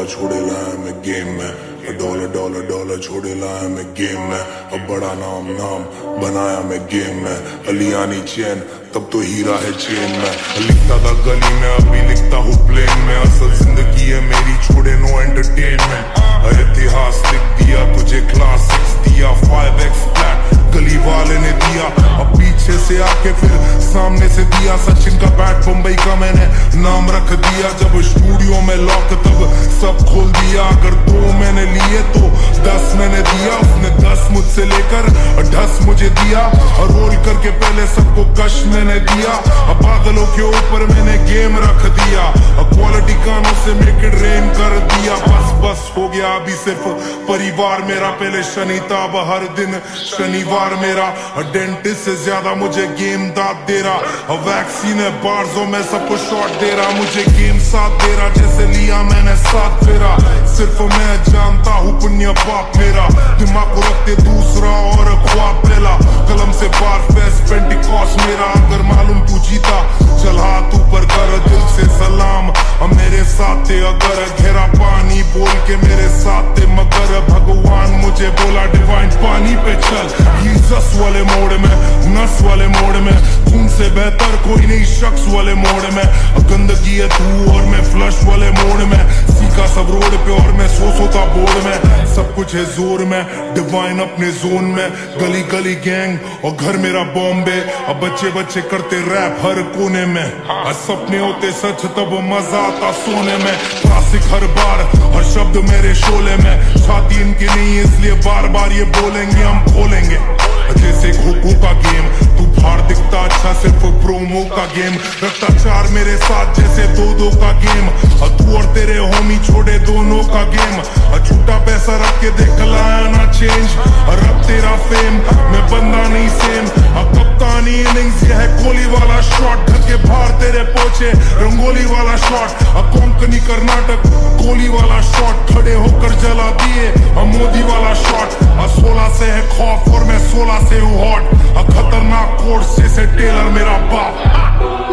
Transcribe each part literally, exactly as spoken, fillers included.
Dollar छोड़े लाया मैं गेम में, डॉलर डॉलर डॉलर छोड़े लाया मैं गेम में। अब बड़ा नाम नाम बनाया मैं गेम में, अलियानी चैन तब तो हीरा है चेन में। लिखता था गली में अभी लिखता हूँ प्लेन में, असल जिंदगी है मेरी छोड़े नो एंटरटेनमेंट। इतिहास लिख दिया तुझे क्लास सिक्स दिया, फाइव एक्स फ्लैट गली वाले ने दिया। अब पीछे से आके फिर सामने से दिया, सचिन का बैट बम्बई का मैंने नाम रख दिया। जब स्टूडियो में लॉक तब सब खोल दिया, अगर दो मैंने लिए तो दस मैंने दिया। उसने दस मुझसे लेकर ढस मुझे दिया, और रोल करके पहले सबको कश मैंने दिया। अब बादलों के ऊपर मैंने गेम रख दिया, क्वालिटी गानों से मेक इट रेन कर दिया। बस बस हो गया अभी सिर्फ परिवार मेरा, पहले शनि था अब हर दिन शनिवार मेरा। डेंटिस्ट से ज्यादा मुझे गेम दाद दे रहा, वैक्सीन है बार्जों में सबको शॉट दे रहा। मुझे गेम साथ दे रहा जैसे लिया मैंने साथ फेरा। सिर्फ मैं जानता हूँ पुण्य पाप मेरा, दिमाग को रखते दूसरा और ख्वाब पहला। कलम से बार फेस पेंटिकॉस्ट मेरा, अगर मालूम तू जीता चल हाथ ऊपर कर दिल से सलाम। अब मेरे साथ थे अगर घेरा पानी बोल के मेरे साथ थे, मगर भगवान मुझे बोला डिवाइन पानी पे चल। ये जस वाले मोड़ में नस वाले मोड़ में, खून से बेहतर कोई नहीं शख्स वाले मोड़ में। गंदगी है तू और मैं फ्लश वाले मोड़ में, सीखा सब रोड पे और मैं सो सोता बोर्ड में। सब कुछ है जोर में डिवाइन अपने जोन में, गली गली गैंग और घर मेरा बॉम्बे। अब बच्चे बच्चे करते रैप हर कोने में, और सपने होते सच तब मजा आता सोने में। क्लासिक हर बार हर शब्द मेरे शोले में, छाती इनकी नहीं इसलिए बार बार ये बोलेंगे हम खोलेंगे। जैसे खोखो का गेम तू बाहर दिखता अच्छा सिर्फ प्रोमो का गेम, रखता चार मेरे साथ जैसे दो दो का गेम। और तू और तेरे होमी छोड़े दोनों का गेम, और झूठा पैसा रख के देख लाया ना चेंज। और अब तेरा फेम मैं बंदा नहीं सेम, अब कप्तानी इनिंग्स ये है कोहली वाला शॉट। घर के बाहर तेरे पहुंचे रंगोली वाला शॉट, अब कोंकणी कर्नाटक कोहली वाला शॉट। खड़े होकर जला दिए और मोदी वाला शॉट, और सोलह से है खौफ और मैं सोलह से हूँ हॉट। और खतरनाक कोर्स से, से टेलर मेरा बाप।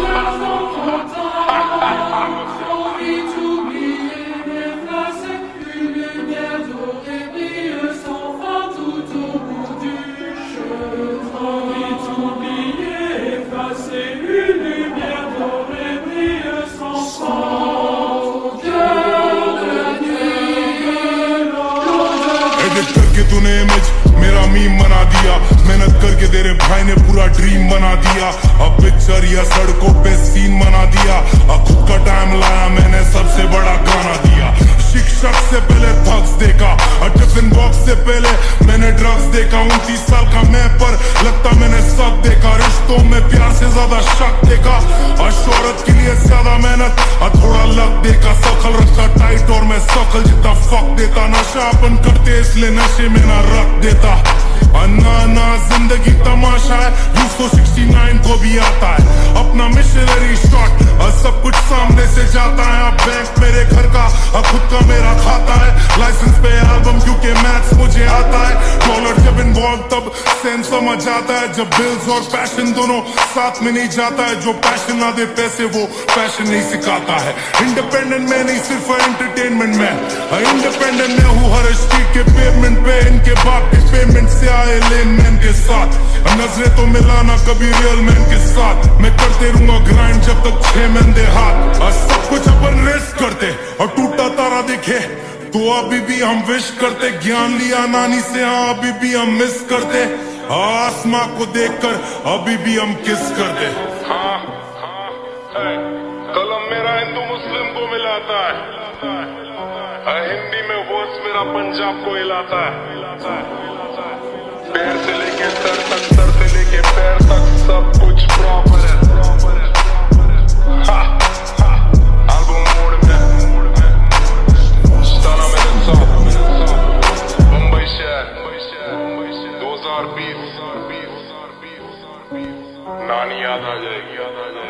करके तूने इमेज मेरा मीम बना दिया, मेहनत करके तेरे भाई ने पूरा ड्रीम बना दिया। अब पिक्चर या सड़कों पे सीन बना दिया, अब खुद का टाइम लाया मैंने सबसे बड़ा गाना दिया। शिक्षक से पहले थग्स देखा, और टिफिन बॉक्स से पहले मैंने ड्रग्स देखा। उनतीस साल का मैं पर लगता मैंने सब देखा, रिश्तों में प्यार से ज्यादा शक देखा। और शोहरत के लिए ज्यादा मेहनत और थोड़ा लक देखा। सकल रखता टाइट और मैं सकल जितना फक देता। नशा अपन करते इसलिए नशे में ना रख देता। ना ना जिंदगी तमाशा है, यूसो सिक्सटी नाइन को भी आता है अपना मिशनरी शॉट। और सब कुछ सामने से जाता है, अब बैंक मेरे घर का और खुद का मेरा खाता है। लाइसेंस पे एल्बम क्योंकि मैथ्स मुझे आता है। डॉलर जब इन्वॉल्व तब सेंस समझ आता है, जब बिल्स और पैशन दोनों साथ में नहीं जाता है। जो पैशन ना दे पैसे वो पैशन नहीं सिखाता है। इंडिपेंडेंट में नहीं सिर्फ एंटरटेनमेंट में, इंडिपेंडेंट में हूँ हर स्ट्रीट के पेमेंट पे। इनके बाप के पेमेंट से आए लेन मैन के साथ, नजरें तो मिलाना कभी रियल मैन के साथ। मैं करते रहूंगा ग्राइंड जब तक छह महीने हाथ, और सब कुछ अपन रेस्ट करते और टूटा तारा दिखे तो अभी भी हम विश करते। ज्ञान लिया नानी से हाँ अभी भी हम मिस करते, आसमां को देखकर अभी भी हम किस करते। हाँ, हाँ, है। कलम मेरा हिंदू मुस्लिम को मिलाता है, हिंदी में वर्ड्स मेरा पंजाब को हिलाता है। पैर से लेके सर तक, सर से लेके पैर तक सब कुछ प्रॉपर है। एल्बम मोड में स्टाना मेरे साथ मुंबई शहर दो हजार बीस नानी याद आ जाएगी, याद आ जाएगी।